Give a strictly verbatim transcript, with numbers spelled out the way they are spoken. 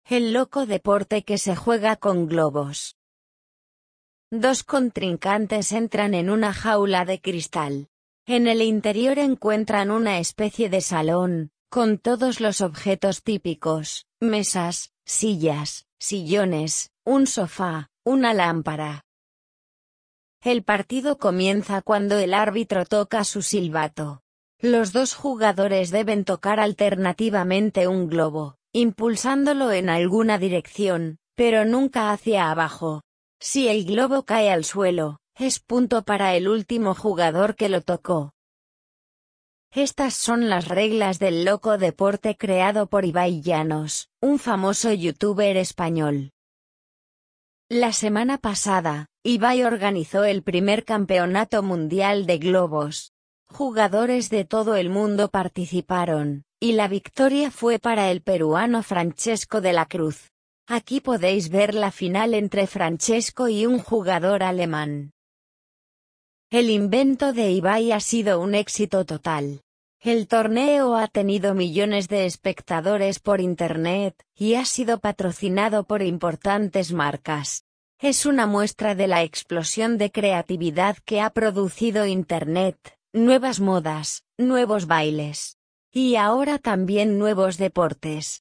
El loco deporte que se juega con globos. Dos contrincantes entran en una jaula de cristal. En el interior encuentran una especie de salón, con todos los objetos típicos, mesas, sillas, sillones, un sofá, una lámpara. El partido comienza cuando el árbitro toca su silbato. Los dos jugadores deben tocar alternativamente un globo, impulsándolo en alguna dirección, pero nunca hacia abajo. Si el globo cae al suelo, es punto para el último jugador que lo tocó. Estas son las reglas del loco deporte creado por Ibai Llanos, un famoso youtuber español. La semana pasada, Ibai organizó el primer campeonato mundial de globos. Jugadores de todo el mundo participaron, y la victoria fue para el peruano Francesco de la Cruz. Aquí podéis ver la final entre Francesco y un jugador alemán. El invento de Ibai ha sido un éxito total. El torneo ha tenido millones de espectadores por internet, y ha sido patrocinado por importantes marcas. Es una muestra de la explosión de creatividad que ha producido internet, nuevas modas, nuevos bailes. Y ahora también nuevos deportes.